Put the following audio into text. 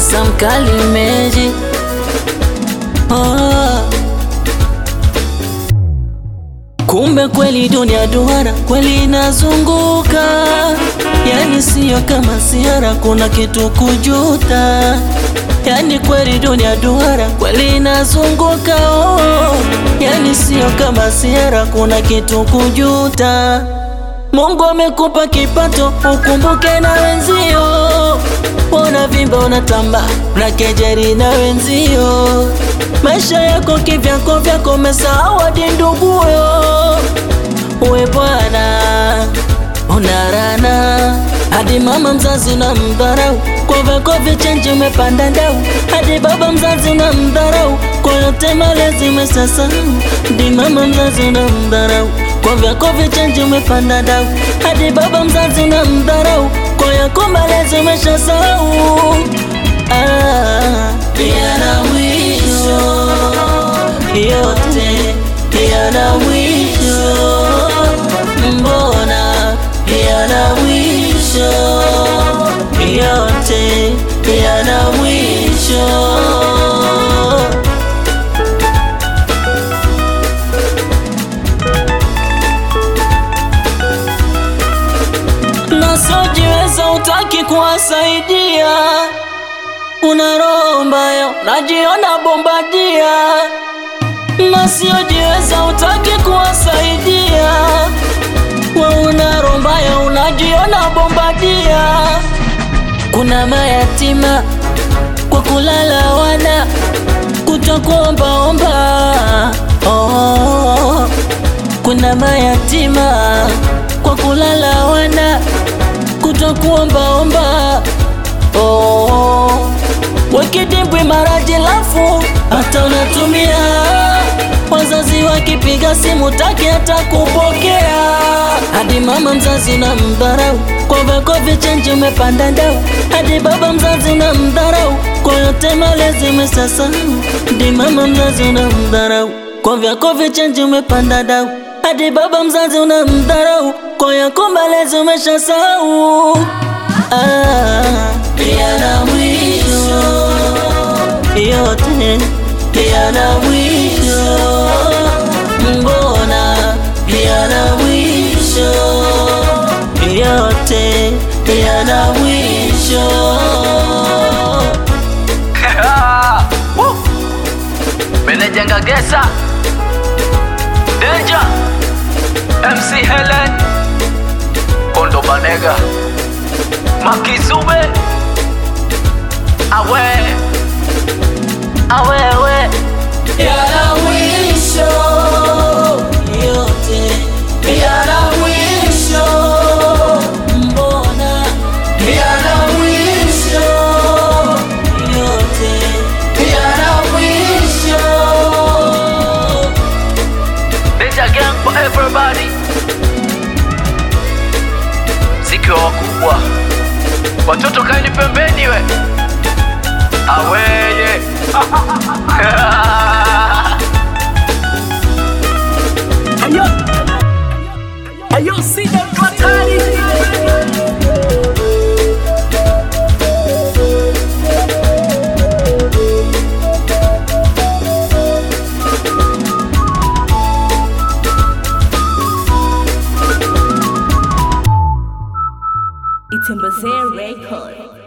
Samkali meji. Kumbe kweli dunia duara, kweli inazunguka. Yani siyo kama siara, kuna kitu kujuta. Yani kweli dunia duara, kweli inazunguka. Yani siyo kama siara, kuna kitu kujuta. Mungu amekupa kipato, ukumbuke na wenzio. Ona vimba unatamba, unakejeri na wenzio. Maisha yako kivyako vyako, umesahau hadi nduguyo. Uwe bwana unarana, hadi mama mzazi unamdharau. Kwa vyako vichenji umepanda ndau, hadi baba mzazi unamdharau. Kwa yote malezi umesasahau, hadi mama mzazi unamdharau. Kwa vyako vichenji umepanda ndau, hadi baba mzazi unamdharau. Kwa yako malezi umeshasahau. Yana mwisho, yote yana mwisho. Mbona yana mwisho, yote yana mwisho. Nasojiweza utaki kuwasaidia, una roho mbaya, unajiona bombadia. Nasiojiweza utaki kuwasaidia, wewe una roho mbaya, unajiona bombadia. Kuna mayatima kwa kulala wana, kutokuombaomba. Kuna mayatima kwa kulala wana, kutokuombaomba. Wakidimbwi maraji lafu, hata unatumia. Wazazi wakipiga simu taki hata kupokea. Hadi mama mzazi unamdharau, kwa vyako vichenji umepanda ndau. Hadi baba mzazi unamdharau, kwa yote malezi umesasahau. Hadi mama mzazi unamdharau, kwa vyako vichenji umepanda ndau. Hadi baba mzazi unamdharau, kwa yako malezi umeshasahau. Yana mwisho, yote yana mwisho. Mbona yana mwisho, yote yana mwisho. Meneja Ngagesa, Danger, MC Helen, Kondo Banega, Makizube. Awe Yana mwisho, yote yana mwisho. Mbona yana mwisho, yote yana mwisho. Danger Gang for everybody. Sikio wakubwa, watoto kaini pembeni we. Aweye. Ayo Sida Katari. It's a Bazaar record.